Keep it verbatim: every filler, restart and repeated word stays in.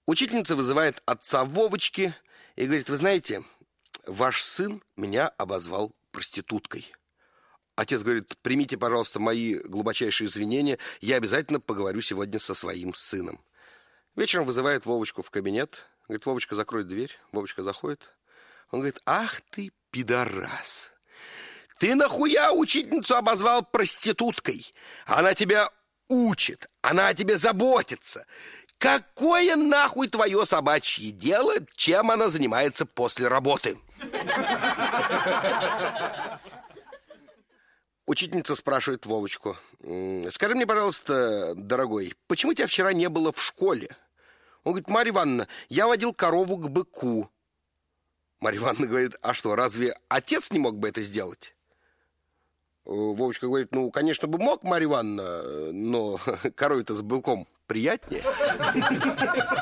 Учительница вызывает отца Вовочки и говорит: вы знаете, ваш сын меня обозвал проституткой. Отец говорит: примите, пожалуйста, мои глубочайшие извинения, я обязательно поговорю сегодня со своим сыном. Вечером вызывает Вовочку в кабинет, говорит: Вовочка, закрой дверь. Вовочка заходит. Он говорит: ах ты, пидорас! Ты нахуя учительницу обозвал проституткой? Она тебя учит, она о тебе заботится. Какое нахуй твое собачье дело, чем она занимается после работы? Учительница спрашивает Вовочку: скажи мне, пожалуйста, дорогой, почему тебя вчера не было в школе? Он говорит: Марья Ивановна, я водил корову к быку. Марья Ивановна говорит: а что, разве отец не мог бы это сделать? Вовочка говорит: ну, конечно бы мог, Марья Ивановна, но корове-то с быком приятнее.